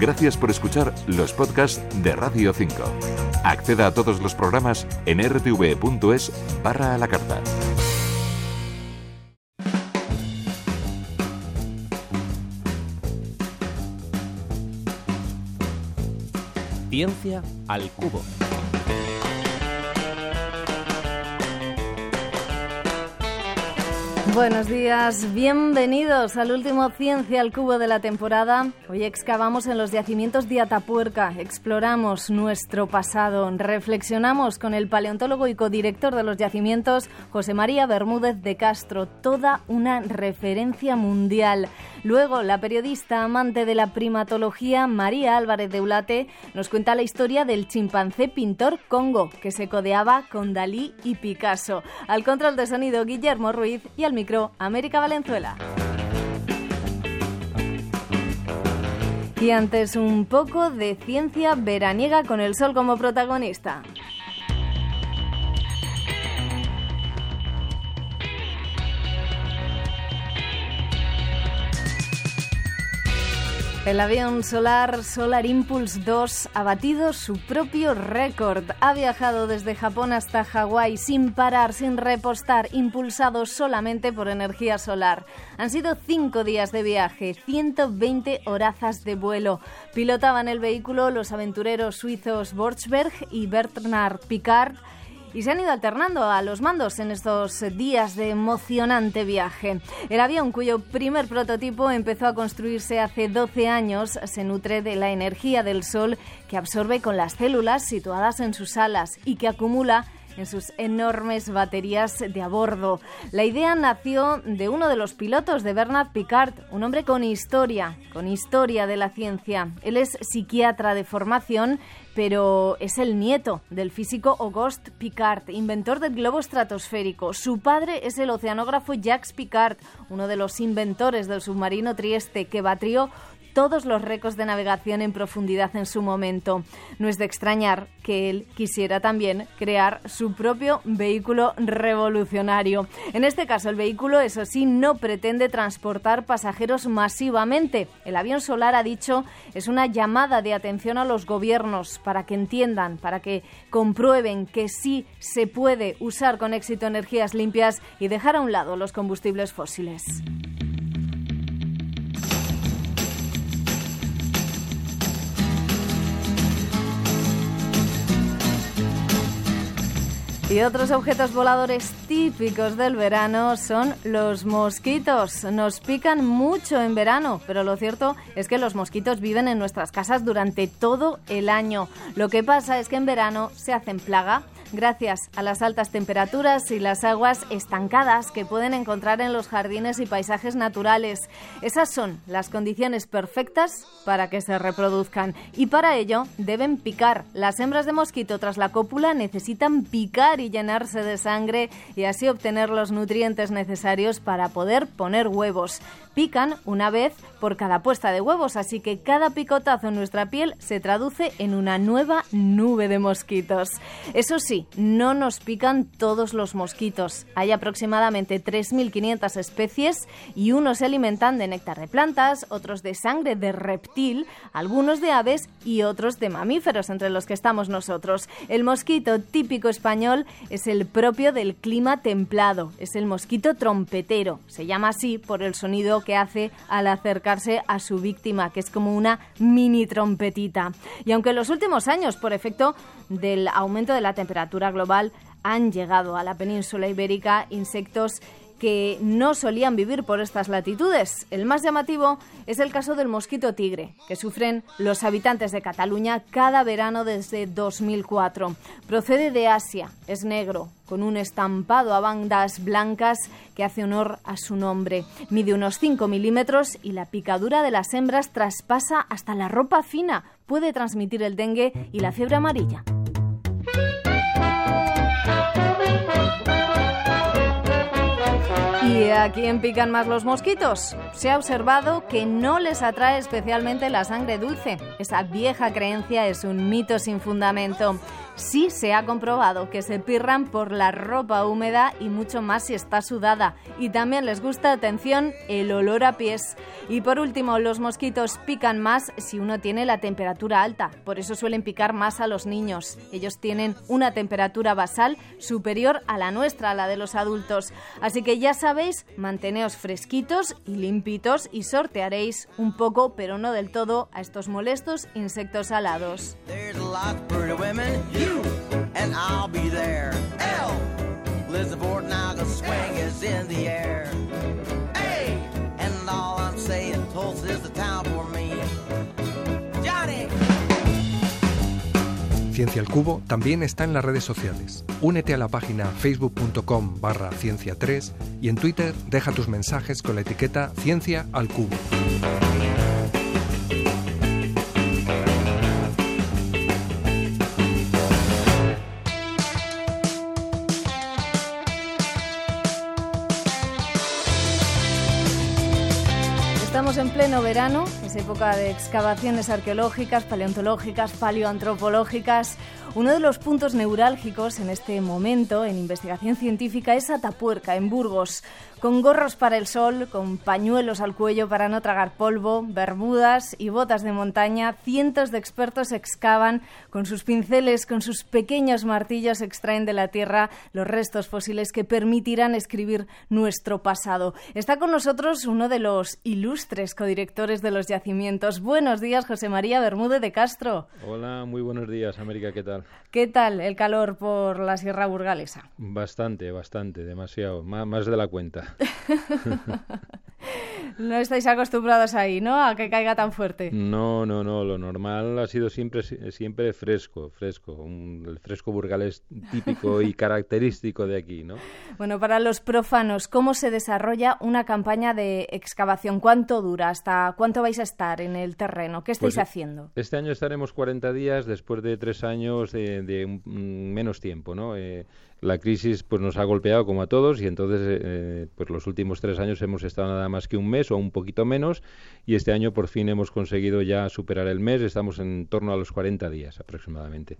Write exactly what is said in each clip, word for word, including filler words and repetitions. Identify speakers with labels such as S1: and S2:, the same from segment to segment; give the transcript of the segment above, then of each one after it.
S1: Gracias por escuchar los podcasts de Radio cinco. Acceda a todos los programas en r t v punto es barra a la carta.
S2: Ciencia al cubo.
S3: Buenos días, bienvenidos al último Ciencia al Cubo de la temporada. Hoy excavamos en los yacimientos de Atapuerca, exploramos nuestro pasado, reflexionamos con el paleontólogo y codirector de los yacimientos, José María Bermúdez de Castro, toda una referencia mundial. Luego, la periodista amante de la primatología, María Álvarez de Ulate, nos cuenta la historia del chimpancé pintor Congo, que se codeaba con Dalí y Picasso. Al control de sonido, Guillermo Ruiz, y al micro, América Valenzuela. Y antes, un poco de ciencia veraniega con el sol como protagonista. El avión solar Solar Impulse dos ha batido su propio récord. Ha viajado desde Japón hasta Hawái sin parar, sin repostar, impulsado solamente por energía solar. Han sido cinco días de viaje, ciento veinte horazas de vuelo. Pilotaban el vehículo los aventureros suizos Borchberg y Bernard Piccard, y se han ido alternando a los mandos en estos días de emocionante viaje. El avión, cuyo primer prototipo empezó a construirse hace doce años, se nutre de la energía del sol que absorbe con las células situadas en sus alas y que acumula en sus enormes baterías de a bordo. La idea nació de uno de los pilotos, de Bernard Piccard, un hombre con historia, con historia de la ciencia. Él es psiquiatra de formación, pero es el nieto del físico Auguste Piccard, inventor del globo estratosférico. Su padre es el oceanógrafo Jacques Piccard, uno de los inventores del submarino Trieste, que batió todos los récords de navegación en profundidad en su momento. No es de extrañar que él quisiera también crear su propio vehículo revolucionario. En este caso, el vehículo, eso sí, no pretende transportar pasajeros masivamente. El avión solar, ha dicho, es una llamada de atención a los gobiernos para que entiendan, para que comprueben que sí se puede usar con éxito energías limpias y dejar a un lado los combustibles fósiles. Y otros objetos voladores típicos del verano son los mosquitos. Nos pican mucho en verano, pero lo cierto es que los mosquitos viven en nuestras casas durante todo el año. Lo que pasa es que en verano se hacen plaga gracias a las altas temperaturas y las aguas estancadas que pueden encontrar en los jardines y paisajes naturales. Esas son las condiciones perfectas para que se reproduzcan y para ello deben picar. Las hembras de mosquito tras la cópula necesitan picar y llenarse de sangre y así obtener los nutrientes necesarios para poder poner huevos. Pican una vez por cada puesta de huevos, así que cada picotazo en nuestra piel se traduce en una nueva nube de mosquitos. Eso sí, no nos pican todos los mosquitos. Hay aproximadamente tres mil quinientas especies y unos se alimentan de néctar de plantas, otros de sangre de reptil, algunos de aves y otros de mamíferos, entre los que estamos nosotros. El mosquito típico español es el propio del clima templado, es el mosquito trompetero. Se llama así por el sonido que hace al acercarse a su víctima, que es como una mini trompetita. Y aunque en los últimos años, por efecto del aumento de la temperatura global, han llegado a la península ibérica insectos que no solían vivir por estas latitudes. El más llamativo es el caso del mosquito tigre, que sufren los habitantes de Cataluña cada verano desde dos mil cuatro. Procede de Asia, es negro, con un estampado a bandas blancas que hace honor a su nombre. Mide unos cinco milímetros y la picadura de las hembras traspasa hasta la ropa fina. Puede transmitir el dengue y la fiebre amarilla. ¿Y a quién pican más los mosquitos? Se ha observado que no les atrae especialmente la sangre dulce. Esa vieja creencia es un mito sin fundamento. Sí se ha comprobado que se pirran por la ropa húmeda y mucho más si está sudada. Y también les gusta, atención, el olor a pies. Y por último, los mosquitos pican más si uno tiene la temperatura alta. Por eso suelen picar más a los niños. Ellos tienen una temperatura basal superior a la nuestra, a la de los adultos. Así que ya sabéis, manteneos fresquitos y limpitos y sortearéis un poco, pero no del todo, a estos molestos insectos alados. You and I'll be there. L. Listen for it now, the swing is in the air. A. And all I'm saying, Tulsa is the town for me. Johnny.
S4: Ciencia al Cubo también está en las redes sociales. Únete a la página facebook punto com barra ciencia tres y en Twitter deja tus mensajes con la etiqueta Ciencia al Cubo.
S3: Estamos en pleno verano, es época de excavaciones arqueológicas, paleontológicas, paleoantropológicas. Uno de los puntos neurálgicos en este momento en investigación científica es Atapuerca, en Burgos, con gorros para el sol, con pañuelos al cuello para no tragar polvo, bermudas y botas de montaña. Cientos de expertos excavan con sus pinceles, con sus pequeños martillos, extraen de la tierra los restos fósiles que permitirán escribir nuestro pasado. Está con nosotros uno de los ilustres codirectores de los yacimientos. Buenos días, José María Bermúdez de Castro.
S5: Hola, muy buenos días, América, ¿qué tal?
S3: ¿Qué tal el calor por la Sierra Burgalesa?
S5: Bastante, bastante, demasiado, más, más de la cuenta.
S3: No estáis acostumbrados ahí, ¿no? A que caiga tan fuerte.
S5: No, no, no, lo normal ha sido siempre siempre fresco, fresco, un, el fresco burgalés típico y característico de aquí, ¿no?
S3: Bueno, para los profanos, ¿cómo se desarrolla una campaña de excavación? ¿Cuánto dura? ¿Hasta cuánto vais a estar en el terreno? ¿Qué estáis
S5: pues
S3: haciendo?
S5: Este año estaremos cuarenta días después de tres años de, de un, menos tiempo, ¿no? Eh, La crisis pues nos ha golpeado como a todos y entonces eh, pues los últimos tres años hemos estado nada más que un mes o un poquito menos y este año por fin hemos conseguido ya superar el mes, estamos en torno a los cuarenta días aproximadamente.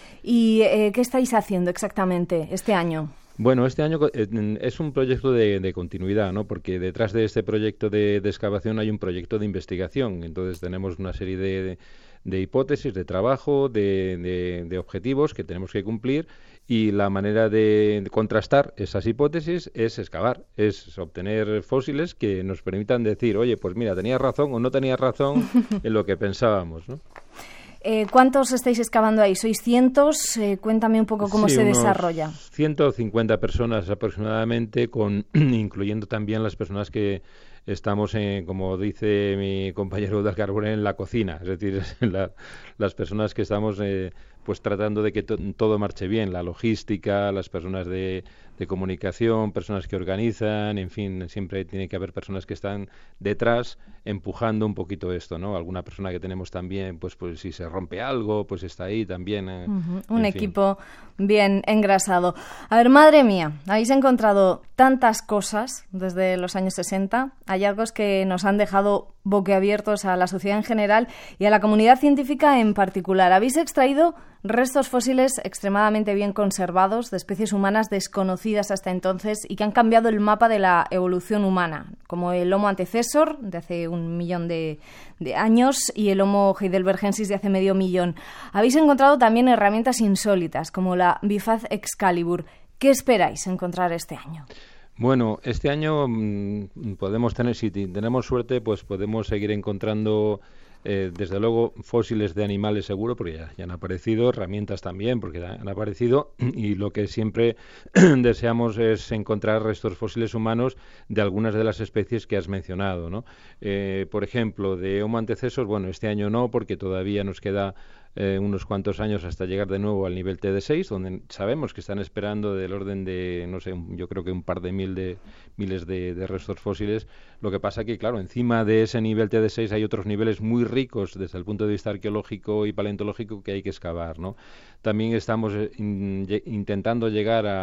S3: ¿Y eh, qué estáis haciendo exactamente este año?
S5: Bueno, este año eh, es un proyecto de, de continuidad, ¿no? Porque detrás de este proyecto de, de excavación hay un proyecto de investigación, entonces tenemos una serie de, de, de hipótesis, de trabajo, de, de, de objetivos que tenemos que cumplir. Y la manera de contrastar esas hipótesis es excavar, es obtener fósiles que nos permitan decir, oye, pues mira, tenías razón o no tenías razón en lo que pensábamos, ¿no?
S3: Eh, ¿Cuántos estáis excavando ahí? ¿Sois cientos? Eh, cuéntame un poco cómo
S5: sí,
S3: se
S5: unos
S3: desarrolla.
S5: ciento cincuenta personas aproximadamente, con incluyendo también las personas que estamos, en, como dice mi compañero Eudal Carbone, en la cocina, es decir, la, las personas que estamos eh, pues tratando de que to- todo marche bien, la logística, las personas de, de comunicación, personas que organizan, en fin, siempre tiene que haber personas que están detrás empujando un poquito esto, ¿no? Alguna persona que tenemos también, pues, pues si se rompe algo, pues está ahí también. Eh,
S3: uh-huh. Un
S5: fin.
S3: equipo bien engrasado. A ver, madre mía, habéis encontrado tantas cosas desde los años sesenta, hallazgos que nos han dejado boquiabiertos a la sociedad en general y a la comunidad científica en particular. Habéis extraído restos fósiles extremadamente bien conservados de especies humanas desconocidas hasta entonces y que han cambiado el mapa de la evolución humana, como el Homo antecessor de hace un millón de, de años y el Homo heidelbergensis de hace medio millón. Habéis encontrado también herramientas insólitas como la Bifaz Excalibur. ¿Qué esperáis encontrar este año?
S5: Bueno, este año mmm, podemos tener, si tenemos suerte, pues podemos seguir encontrando Eh, desde luego fósiles de animales seguro, porque ya, ya han aparecido, herramientas también, porque ya han aparecido, y lo que siempre deseamos es encontrar restos fósiles humanos de algunas de las especies que has mencionado, ¿no? Eh, por ejemplo, de Homo antecessor, bueno, este año no, porque todavía nos queda eh, unos cuantos años hasta llegar de nuevo al nivel T D seis, donde sabemos que están esperando del orden de, no sé, yo creo que un par de mil de miles de, de restos fósiles. Lo que pasa que, claro, encima de ese nivel T D seis hay otros niveles muy ricos desde el punto de vista arqueológico y paleontológico que hay que excavar, ¿no? También estamos in, intentando llegar a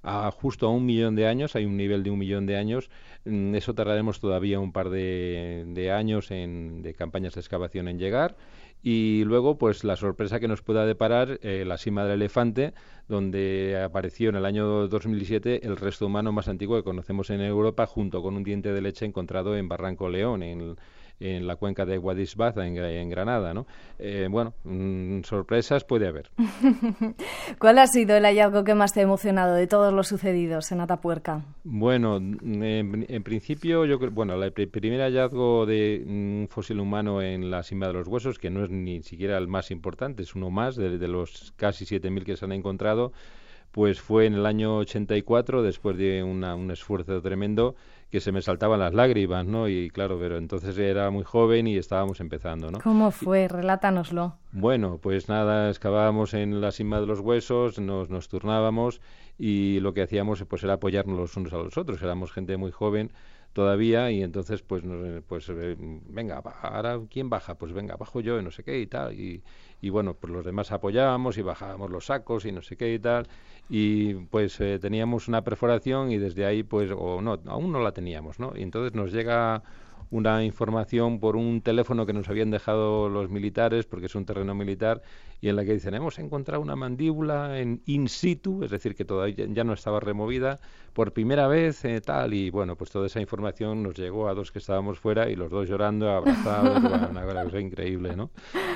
S5: a justo a un millón de años, hay un nivel de un millón de años, eso tardaremos todavía un par de, de años en, de campañas de excavación en llegar. Y luego, pues la sorpresa que nos pueda deparar eh, la Sima del Elefante, donde apareció en el año dos mil siete el resto humano más antiguo que conocemos en Europa, junto con un diente de leche encontrado en Barranco León, en, en la cuenca de Guadix-Baza, en, en Granada, ¿no? Eh, bueno, mmm, sorpresas puede haber.
S3: ¿Cuál ha sido el hallazgo que más te ha emocionado de todos los sucedidos en Atapuerca?
S5: Bueno, en, en principio, yo creo, bueno, el pr- primer hallazgo de un mm, fósil humano en la Sima de los Huesos, que no es ni siquiera el más importante, es uno más de, de los casi siete mil que se han encontrado, pues fue en el año ochenta y cuatro, después de una, un esfuerzo tremendo, que se me saltaban las lágrimas, ¿no? Y claro, pero entonces era muy joven y estábamos empezando, ¿no?
S3: ¿Cómo fue? Relátanoslo.
S5: Bueno, pues nada, excavábamos en la Sima de los Huesos, nos, nos turnábamos y lo que hacíamos pues era apoyarnos los unos a los otros. Éramos gente muy joven todavía y entonces pues nos, pues eh, venga, ahora ¿quién baja? Pues venga, bajo yo y no sé qué y tal. Y, y bueno, pues los demás apoyábamos y bajábamos los sacos y no sé qué y tal. Y pues eh, teníamos una perforación y desde ahí pues, o no, aún no la teníamos, ¿no? Y entonces nos llega una información por un teléfono que nos habían dejado los militares, porque es un terreno militar, y en la que dicen, hemos encontrado una mandíbula en in situ, es decir, que todavía ya no estaba removida, por primera vez, eh, tal, y bueno, pues toda esa información nos llegó a dos que estábamos fuera, y los dos llorando, abrazados, bueno, una cosa increíble, ¿no?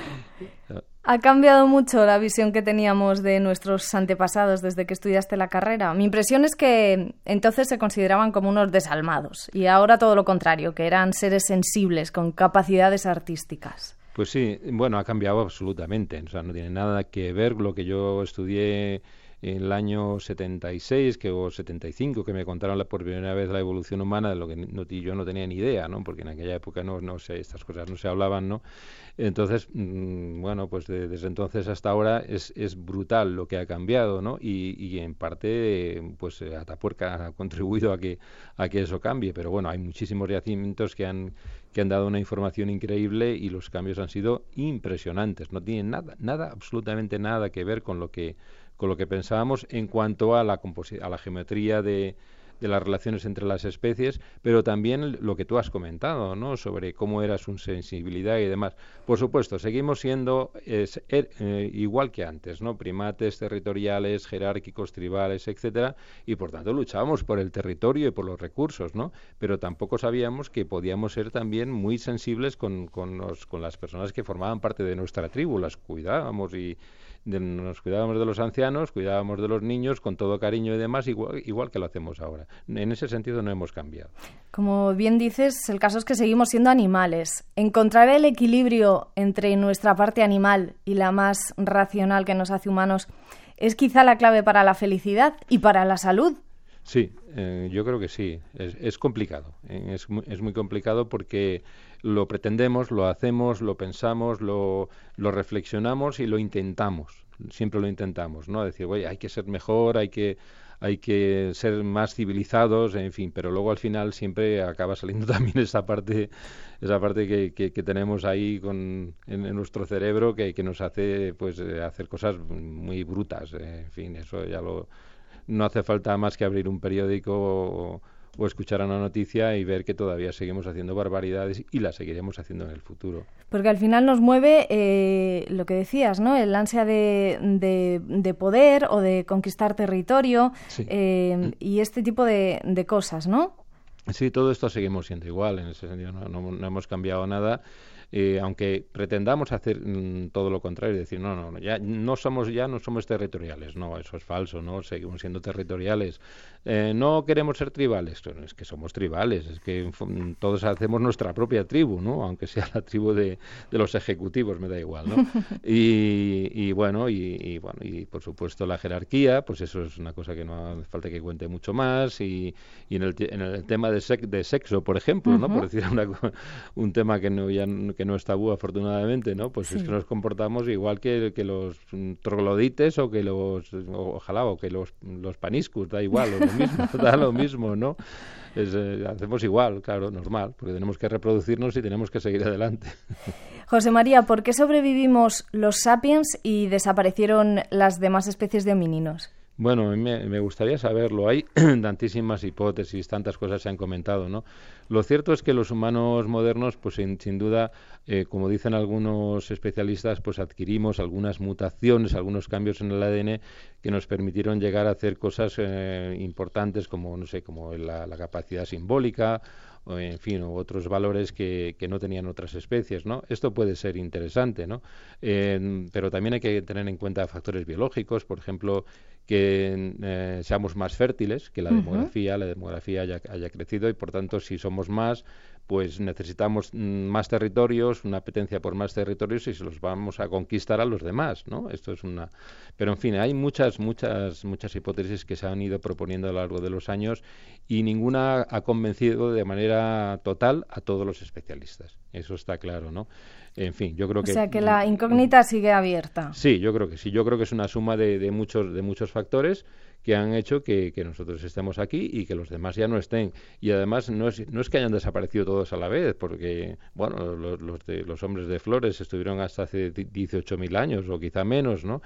S3: ¿Ha cambiado mucho la visión que teníamos de nuestros antepasados desde que estudiaste la carrera? Mi impresión es que entonces se consideraban como unos desalmados y ahora todo lo contrario, que eran seres sensibles con capacidades artísticas.
S5: Pues sí, bueno, ha cambiado absolutamente, o sea, no tiene nada que ver lo que yo estudié en el año setenta y seis que, o setenta y cinco, que me contaron la, por primera vez la evolución humana, de lo que no, yo no tenía ni idea, ¿no? Porque en aquella época no, no sé, estas cosas no se hablaban, ¿no? Entonces, mmm, bueno, pues de, desde entonces hasta ahora es, es brutal lo que ha cambiado, ¿no? Y, y en parte, pues Atapuerca ha contribuido a que, a que eso cambie, pero bueno, hay muchísimos yacimientos que han, que han dado una información increíble y los cambios han sido impresionantes, no tienen nada, nada, absolutamente nada que ver con lo que con lo que pensábamos en cuanto a la composi- a la geometría de, de las relaciones entre las especies, pero también lo que tú has comentado, ¿no? Sobre cómo era su sensibilidad y demás. Por supuesto, seguimos siendo es, er, eh, igual que antes, ¿no? Primates territoriales, jerárquicos, tribales, etcétera, y por tanto luchábamos por el territorio y por los recursos, ¿no? Pero tampoco sabíamos que podíamos ser también muy sensibles con, con, los, con las personas que formaban parte de nuestra tribu, las cuidábamos y De, nos cuidábamos de los ancianos, cuidábamos de los niños con todo cariño y demás, igual, igual que lo hacemos ahora. En ese sentido no hemos cambiado.
S3: Como bien dices, el caso es que seguimos siendo animales. Encontrar el equilibrio entre nuestra parte animal y la más racional que nos hace humanos es quizá la clave para la felicidad y para la salud.
S5: Sí, eh, yo creo que sí. Es, es complicado. Eh, es, muy, es muy complicado porque lo pretendemos, lo hacemos, lo pensamos, lo, lo reflexionamos y lo intentamos. Siempre lo intentamos, ¿no? Decir, oye, hay que ser mejor, hay que, hay que ser más civilizados, en fin. Pero luego al final siempre acaba saliendo también esa parte, esa parte que, que, que tenemos ahí con, en, en nuestro cerebro que, que nos hace, pues, eh, hacer cosas muy brutas. Eh, en fin, eso ya lo... No hace falta más que abrir un periódico o, o escuchar una noticia y ver que todavía seguimos haciendo barbaridades y las seguiremos haciendo en el futuro.
S3: Porque al final nos mueve eh, lo que decías, ¿no? El ansia de, de, de poder o de conquistar territorio, sí. eh, y este tipo de, de cosas, ¿no?
S5: Sí, todo esto seguimos siendo igual, en ese sentido no, no, no hemos cambiado nada. Eh, aunque pretendamos hacer mm, todo lo contrario, decir no, no, ya no somos ya no somos territoriales, no, eso es falso, no, seguimos siendo territoriales. Eh, no queremos ser tribales, es que somos tribales, es que f- todos hacemos nuestra propia tribu, ¿no? Aunque sea la tribu de, de los ejecutivos, me da igual, ¿no? Y, y bueno, y, y bueno, y por supuesto la jerarquía, pues eso es una cosa que no hace falta que cuente mucho más, y, y en el en el tema de, sec- de sexo, por ejemplo, ¿no? Uh-huh. Por decir una, un tema que no ya que no es tabú, afortunadamente, ¿no? Pues sí. Es que nos comportamos igual que, que los troglodites o que los, o, ojalá, o que los, los paniscus, da igual, lo mismo, da lo mismo, ¿no? Es, eh, hacemos igual, claro, normal, porque tenemos que reproducirnos y tenemos que seguir adelante.
S3: José María, ¿por qué sobrevivimos los sapiens y desaparecieron las demás especies de homínidos?
S5: Bueno, me, me gustaría saberlo. Hay tantísimas hipótesis, tantas cosas se han comentado, ¿no? Lo cierto es que los humanos modernos, pues sin, sin duda, eh, como dicen algunos especialistas, pues adquirimos algunas mutaciones, algunos cambios en el A D N que nos permitieron llegar a hacer cosas eh, importantes como, no sé, como la, la capacidad simbólica, o en fin, o otros valores que, que no tenían otras especies, ¿no? Esto puede ser interesante, ¿no? Eh, pero también hay que tener en cuenta factores biológicos, por ejemplo, que eh, seamos más fértiles, que la demografía, uh-huh. la demografía haya, haya crecido y, por tanto, si somos más, pues necesitamos mm, más territorios, una apetencia por más territorios y se los vamos a conquistar a los demás, ¿no? Esto es una... Pero, en fin, hay muchas, muchas, muchas hipótesis que se han ido proponiendo a lo largo de los años y ninguna ha convencido de manera total a todos los especialistas. Eso está claro, ¿no? En fin, yo creo que...
S3: O sea, que la incógnita sigue abierta.
S5: Sí, yo creo que sí. Yo creo que es una suma de, de muchos de muchos factores que han hecho que, que nosotros estemos aquí y que los demás ya no estén. Y además no es, no es que hayan desaparecido todos a la vez, porque, bueno, los, los, de, los hombres de Flores estuvieron hasta hace dieciocho mil años o quizá menos, ¿no?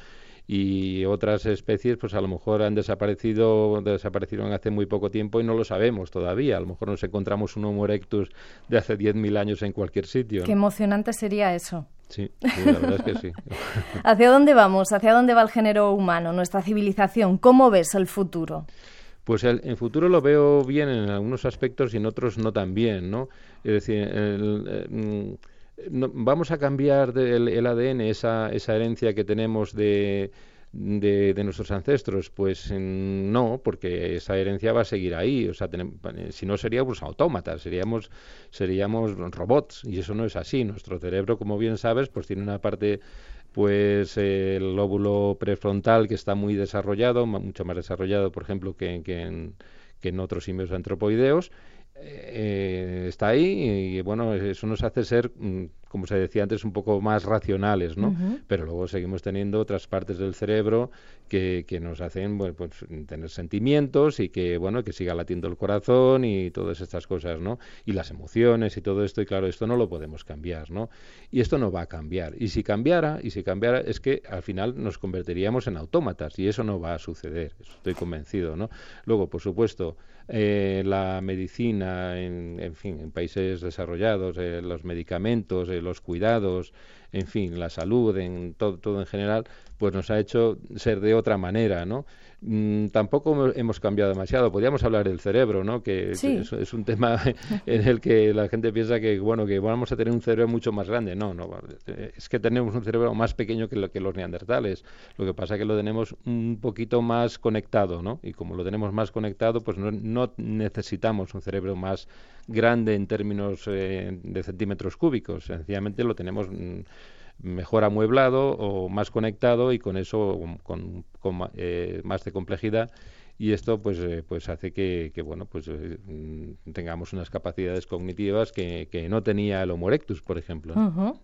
S5: Y otras especies pues a lo mejor han desaparecido desaparecieron hace muy poco tiempo y no lo sabemos todavía. A lo mejor nos encontramos un Homo erectus de hace diez mil años en cualquier sitio, ¿no?
S3: Qué emocionante sería eso.
S5: Sí, sí, la verdad es que sí.
S3: ¿Hacia dónde vamos? ¿Hacia dónde va el género humano, nuestra civilización? ¿Cómo ves el futuro?
S5: Pues el, el futuro lo veo bien en algunos aspectos y en otros no tan bien, ¿no? Es decir, el, el, No, vamos a cambiar de, el, el A D N, esa, esa herencia que tenemos de, de, de nuestros ancestros. Pues no, porque esa herencia va a seguir ahí. O sea, tenemos, si no seríamos autómatas, seríamos, seríamos robots, y eso no es así. Nuestro cerebro, como bien sabes, pues tiene una parte, pues eh, el lóbulo prefrontal que está muy desarrollado, mucho más desarrollado, por ejemplo, que, que, en, que en otros simios antropoideos. Eh, está ahí y bueno, eso nos hace ser, como se decía antes, un poco más racionales, ¿no? Uh-huh. Pero luego seguimos teniendo otras partes del cerebro que, que nos hacen, bueno, pues, tener sentimientos y que, bueno, que siga latiendo el corazón y todas estas cosas, ¿no? Y las emociones y todo esto, y claro, esto no lo podemos cambiar, ¿no? Y esto no va a cambiar. Y si cambiara, y si cambiara, es que al final nos convertiríamos en autómatas y eso no va a suceder, eso estoy convencido, ¿no? Luego, por supuesto, eh, la medicina, en, en fin, en países desarrollados, eh, los medicamentos, eh, los cuidados, en fin, la salud, en todo, todo en general, pues nos ha hecho ser de otra manera, ¿no? Mm, tampoco hemos cambiado demasiado. Podríamos hablar del cerebro, ¿no? Que sí. es, es un tema en el que la gente piensa que, bueno, que vamos a tener un cerebro mucho más grande. No, no, es que tenemos un cerebro más pequeño que, lo, que los neandertales. Lo que pasa es que lo tenemos un poquito más conectado, ¿no? Y como lo tenemos más conectado, pues no, no necesitamos un cerebro más grande en términos eh, de centímetros cúbicos. Sencillamente lo tenemos mm, mejor amueblado o más conectado y con eso con, con eh, más de complejidad, y esto pues eh, pues hace que, que bueno pues eh, tengamos unas capacidades cognitivas que, que no tenía el Homo erectus, por ejemplo.
S3: Uh-huh.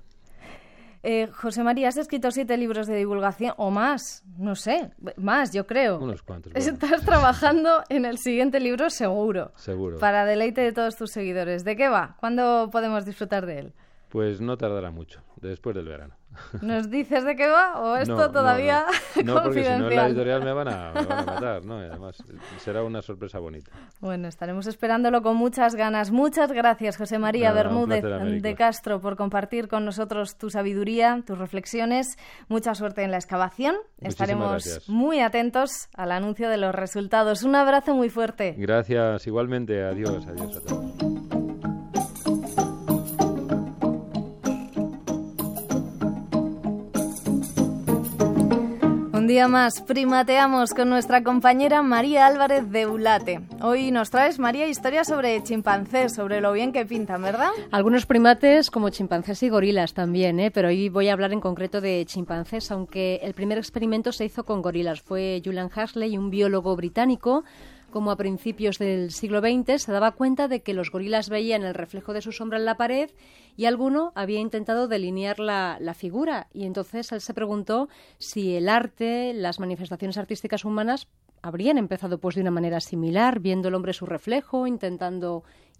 S3: Eh, José María, has escrito siete libros de divulgación, o más, no sé, más, yo creo.
S5: Unos cuantos. Bueno.
S3: Estás trabajando en el siguiente libro, seguro.
S5: Seguro.
S3: Para deleite de todos tus seguidores. ¿De qué va? ¿Cuándo podemos disfrutar de él?
S5: Pues no tardará mucho, después del verano.
S3: ¿Nos dices de qué va o esto
S5: no,
S3: todavía
S5: no, no. No, porque si no en la editorial me van a, me van a matar, ¿no? Y además será una sorpresa bonita.
S3: Bueno, estaremos esperándolo con muchas ganas. Muchas gracias, José María
S5: Nada,
S3: Bermúdez
S5: placer,
S3: de Castro, por compartir con nosotros tu sabiduría, tus reflexiones. Mucha suerte en la excavación.
S5: Muchísimas
S3: Estaremos
S5: gracias.
S3: muy atentos al anuncio de los resultados. Un abrazo muy fuerte.
S5: Gracias, igualmente. Adiós, adiós a todos.
S3: Un día más primateamos con nuestra compañera María Álvarez de Ulate. Hoy nos traes, María, historias sobre chimpancés, sobre lo bien que pintan, ¿verdad?
S6: Algunos primates como chimpancés y gorilas también, ¿eh? Pero hoy voy a hablar en concreto de chimpancés, aunque el primer experimento se hizo con gorilas. Fue Julian Huxley, un biólogo británico, como a principios del siglo veinte se daba cuenta de que los gorilas veían el reflejo de su sombra en la pared y alguno había intentado delinear la, la figura. Y entonces él se preguntó si el arte, las manifestaciones artísticas humanas habrían empezado pues de una manera similar, viendo el hombre su reflejo, intentando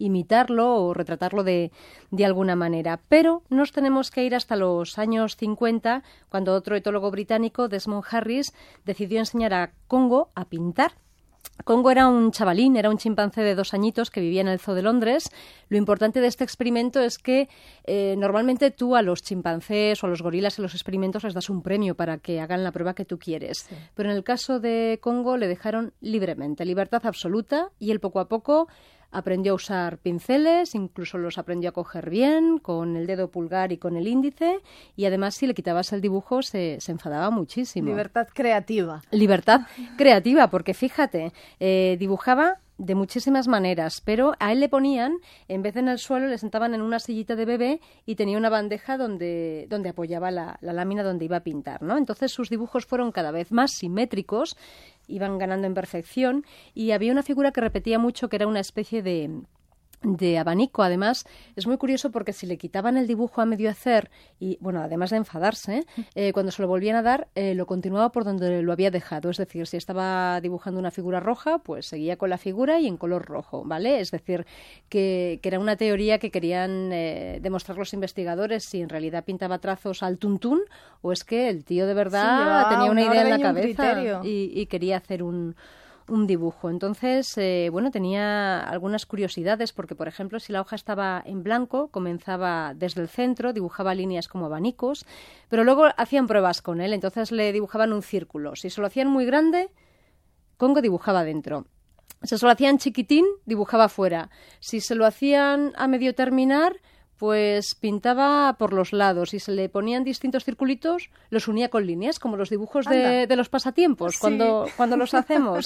S6: imitarlo o retratarlo de, de alguna manera. Pero nos tenemos que ir hasta los años cincuenta, cuando otro etólogo británico, Desmond Harris, decidió enseñar a Congo a pintar. Congo era un chavalín, era un chimpancé de dos añitos que vivía en el Zoo de Londres. Lo importante de este experimento es que eh, normalmente tú a los chimpancés o a los gorilas en los experimentos les das un premio para que hagan la prueba que tú quieres. Sí. Pero en el caso de Congo le dejaron libremente, libertad absoluta, y él poco a poco aprendió a usar pinceles, incluso los aprendió a coger bien, con el dedo pulgar y con el índice, y además si le quitabas el dibujo se, se enfadaba muchísimo.
S3: Libertad creativa.
S6: Libertad creativa, porque fíjate, eh, dibujaba de muchísimas maneras, pero a él le ponían, en vez de en el suelo, le sentaban en una sillita de bebé y tenía una bandeja donde, donde apoyaba la, la lámina donde iba a pintar, ¿no? Entonces sus dibujos fueron cada vez más simétricos, iban ganando en perfección, y había una figura que repetía mucho, que era una especie de... de abanico. Además, es muy curioso porque si le quitaban el dibujo a medio hacer y, bueno, además de enfadarse, eh, cuando se lo volvían a dar, eh, lo continuaba por donde lo había dejado. Es decir, si estaba dibujando una figura roja, pues seguía con la figura y en color rojo, ¿vale? Es decir, que, que era una teoría que querían eh, demostrar los investigadores, si en realidad pintaba trazos al tuntún o es que el tío de verdad sí, tenía una idea en la cabeza y, y quería hacer un... un dibujo. Entonces, eh, bueno, tenía algunas curiosidades porque, por ejemplo, si la hoja estaba en blanco, comenzaba desde el centro, dibujaba líneas como abanicos, pero luego hacían pruebas con él, entonces le dibujaban un círculo. Si se lo hacían muy grande, Congo dibujaba dentro. Si se lo hacían chiquitín, dibujaba fuera. Si se lo hacían a medio terminar, pues pintaba por los lados y se le ponían distintos circulitos, los unía con líneas, como los dibujos de, de los pasatiempos, sí. cuando, cuando los hacemos.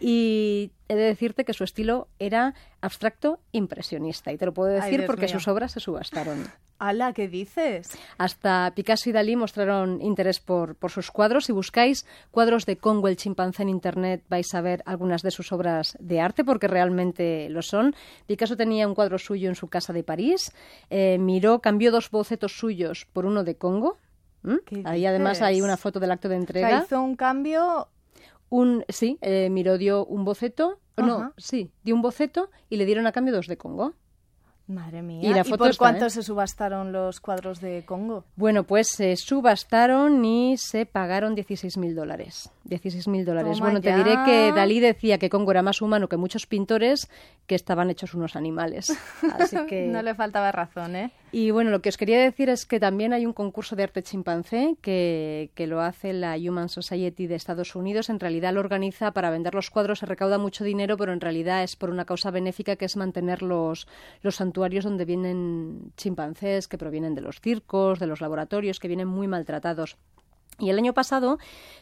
S6: Y he de decirte que su estilo era abstracto impresionista, y te lo puedo decir Ay, porque mío. sus obras se subastaron.
S3: ¡Hala! ¿Qué dices?
S6: Hasta Picasso y Dalí mostraron interés por, por sus cuadros. Si buscáis cuadros de Congo el chimpancé en Internet, vais a ver algunas de sus obras de arte, porque realmente lo son. Picasso tenía un cuadro suyo en su casa de París. Eh, miró, cambió dos bocetos suyos por uno de Congo. ¿Mm? Ahí además hay una foto del acto de entrega.
S3: O sea, hizo un cambio...
S6: Un, sí, eh, miró, dio un boceto. Ajá. No, sí, dio un boceto y le dieron a cambio dos de Congo.
S3: Madre mía.
S6: ¿Y, la foto
S3: ¿Y por
S6: está,
S3: cuánto
S6: eh?
S3: se subastaron los cuadros de Congo?
S6: Bueno, pues se subastaron y se pagaron dieciséis mil dólares. dieciséis mil dólares. Bueno,
S3: ya.
S6: te diré que Dalí decía que Congo era más humano que muchos pintores que estaban hechos unos animales. Así que...
S3: no le faltaba razón, ¿eh?
S6: Y bueno, lo que os quería decir es que también hay un concurso de arte chimpancé que, que lo hace la Human Society de Estados Unidos. En realidad lo organiza para vender los cuadros, se recauda mucho dinero, pero en realidad es por una causa benéfica, que es mantener los, los santuarios donde vienen chimpancés que provienen de los circos, de los laboratorios, que vienen muy maltratados. Y el año pasado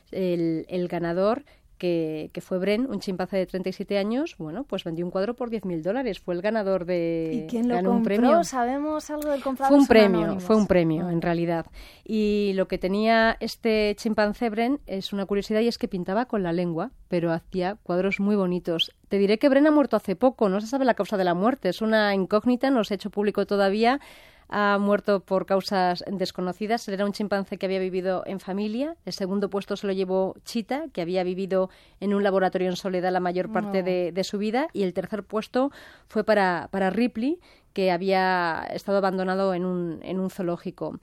S6: el, el ganador... Que, que fue Bren, un chimpancé de treinta y siete años, bueno, pues vendió un cuadro por diez mil dólares. Fue el ganador de...
S3: ¿Y quién lo
S6: ganó
S3: compró?
S6: Un premio.
S3: ¿Sabemos algo del comprador?
S6: Fue un premio,
S3: anónimos?
S6: fue un premio, en realidad. Y lo que tenía este chimpancé Bren es una curiosidad, y es que pintaba con la lengua, pero hacía cuadros muy bonitos. Te diré que Bren ha muerto hace poco, no se sabe la causa de la muerte, es una incógnita, no se ha hecho público todavía. Ha muerto por causas desconocidas. Él era un chimpancé que había vivido en familia. El segundo puesto se lo llevó Chita, que había vivido en un laboratorio en soledad la mayor parte no. de, de su vida. Y el tercer puesto fue para, para Ripley, que había estado abandonado en un, en un zoológico.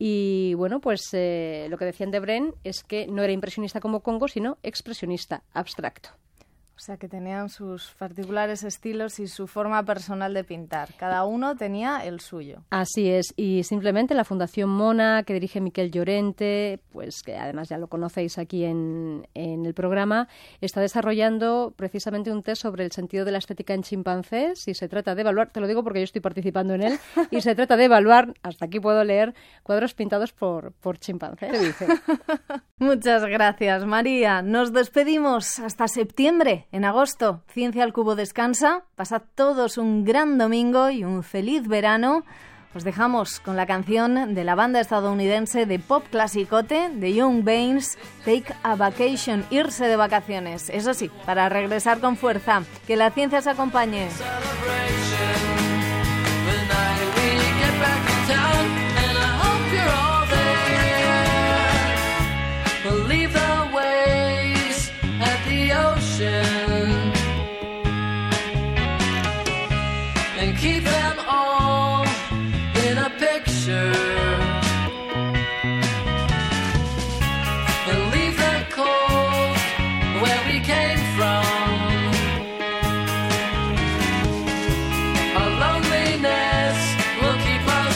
S6: Y bueno, pues eh, lo que decían de Bren es que no era impresionista como Congo, sino expresionista, abstracto.
S3: O sea, que tenían sus particulares estilos y su forma personal de pintar. Cada uno tenía el suyo.
S6: Así es. Y simplemente la Fundación Mona, que dirige Miquel Llorente, pues que además ya lo conocéis aquí en, en el programa, está desarrollando precisamente un test sobre el sentido de la estética en chimpancés, y se trata de evaluar, te lo digo porque yo estoy participando en él, y se trata de evaluar, hasta aquí puedo leer, cuadros pintados por, por chimpancés. ¿Qué dice?
S3: Muchas gracias, María. Nos despedimos hasta septiembre. En agosto, Ciencia al Cubo descansa. Pasad todos un gran domingo y un feliz verano. Os dejamos con la canción de la banda estadounidense de pop clasicote, de Young Baines, Take a Vacation, irse de vacaciones. Eso sí, para regresar con fuerza. Que la ciencia os acompañe.
S7: And adventure and leave the cold where we came from. Our loneliness will keep us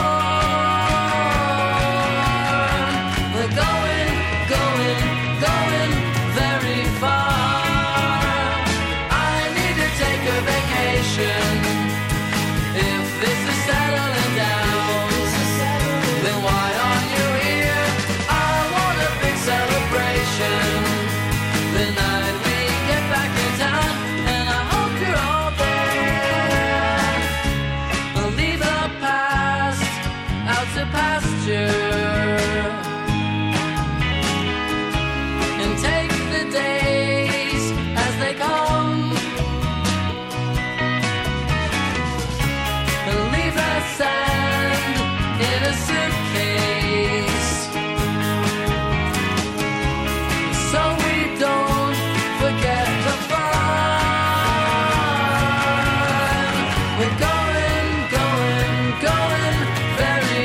S7: warm. We're going, going, going very far. I need to take a vacation. If this is settling down, then why are you here? I want a big celebration the night we get back in town, and I hope you're all there. We'll leave the past out to pasture and take the days as they come. And leave that sand in a suitcase, so we don't forget the fun. We're going, going, going very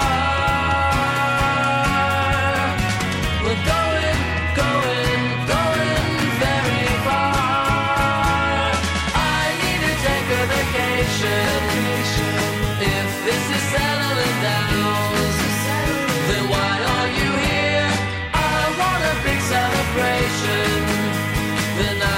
S7: far. We're going, going, going very far. I need to take a vacation. If this is settling down, then why are you here? I want a big celebration the night